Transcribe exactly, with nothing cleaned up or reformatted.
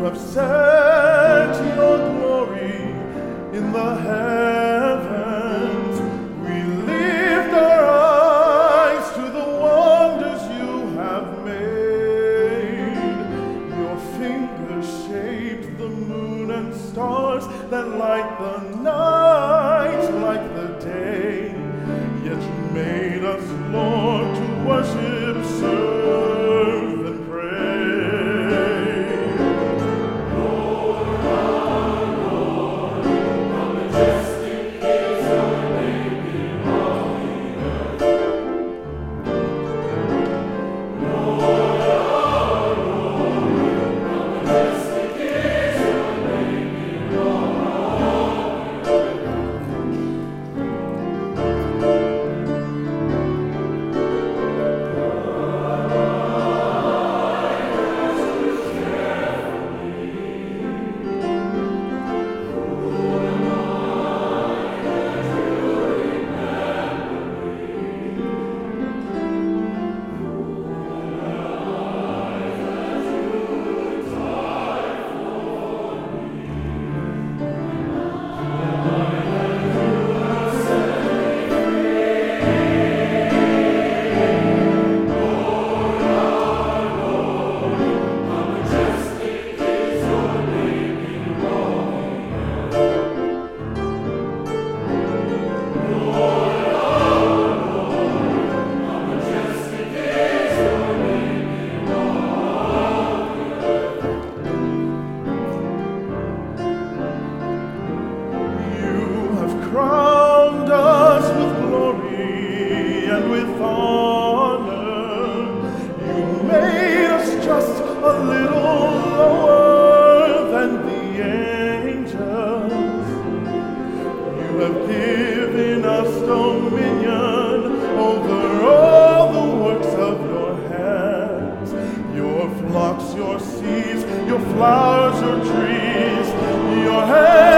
have set your glory in the heavens. We lift our eyes to the wonders you have made. Your fingers shaped the moon and stars that light the night like the day. Yet you made us, Lord, to worship, serve, and pray. Lord, our Lord, how majestic is your name in all the earth. Lord, our Lord, how majestic is your name in all the earth. Crowned us with glory and with honor. You made us just a little lower than the angels. You have given us dominion over all the works of your hands. Your flocks, your seeds, your flowers, your trees, your hands.